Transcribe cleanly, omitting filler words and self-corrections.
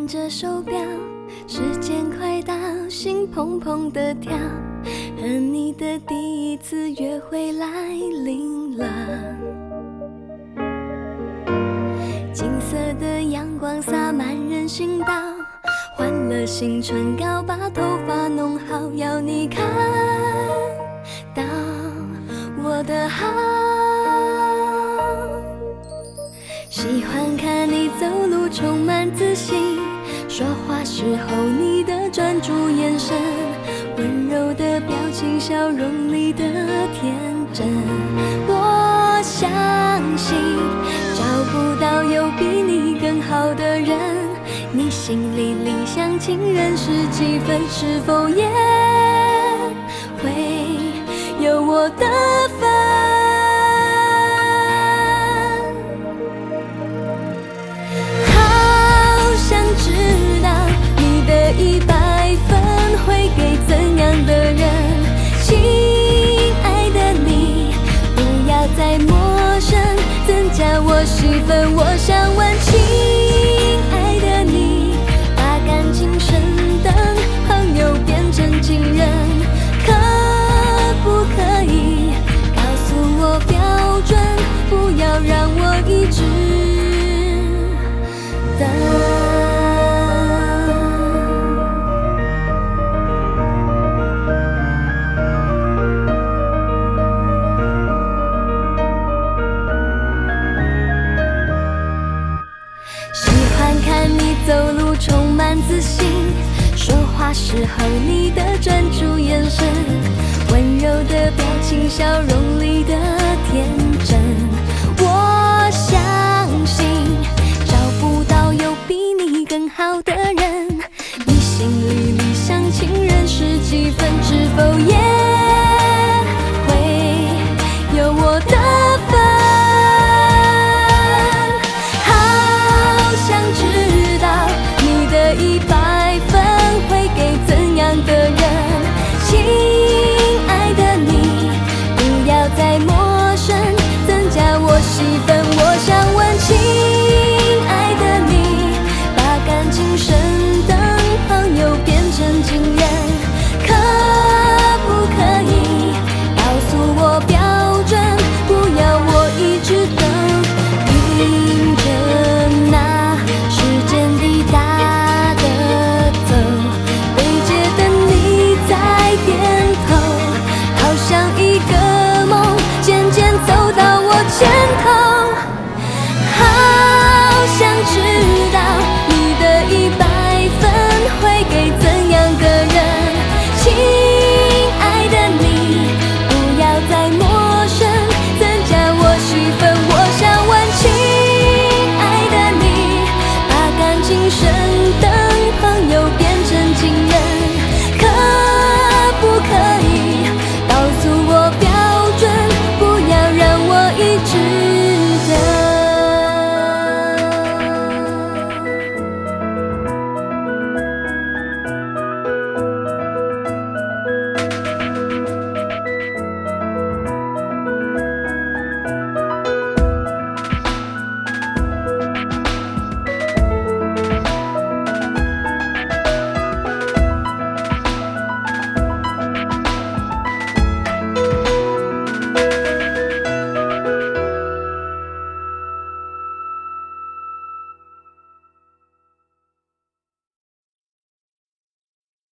看着手表，时间快到，心砰砰地跳，和你的第一次约会来临了。金色的阳光洒满人行道，换了新唇膏，把头发弄好，要你看到我的好。喜欢看你走路充满自信，说话时候你的专注眼神，温柔的表情，笑容里的天真。我相信找不到有比你更好的人，你心里理想情人是几分？是否也会有我的份？好想知道你的100分会给怎样的人？亲爱的你，不要再陌生，增加我戏份。我想问，亲爱的你，把感情升等，朋友变成情人，可不可以告诉我标准？不要让我一直等。喜欢看你走路充满自信，说话时候你的专注眼神，温柔的表情，笑容里